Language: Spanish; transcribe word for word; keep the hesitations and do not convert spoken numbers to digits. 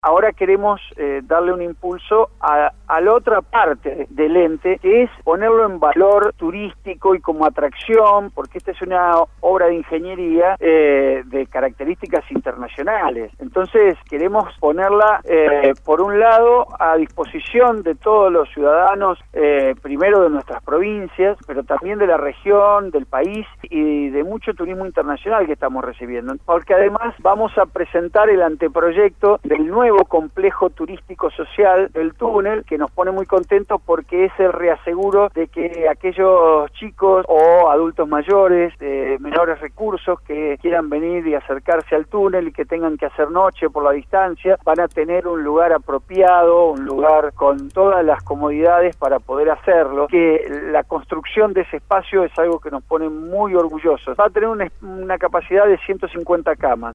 ahora queremos eh, darle un impulso a, a la otra parte del ente, que es ponerlo en valor turístico y como atracción, porque esta es una obra de ingeniería eh, de características internacionales. Entonces queremos ponerla, eh, por un lado, a disposición de todos los ciudadanos, eh, primero de nuestras provincias, pero también de la región, del país y de mucho turismo internacional que estamos recibiendo. Porque además vamos a presentar el anteproyecto del nuevo complejo turístico social del túnel, que nos pone muy contentos porque es el reaseguro de que aquellos chicos o adultos mayores de menores recursos que quieran venir y acercarse al túnel y que tengan que hacer noche por la distancia, van a tener un lugar apropiado, un lugar con todas las comodidades para poder hacerlo, que la construcción de ese espacio es algo que nos pone muy orgullosos. Va a tener una, una capacidad de ciento cincuenta camas.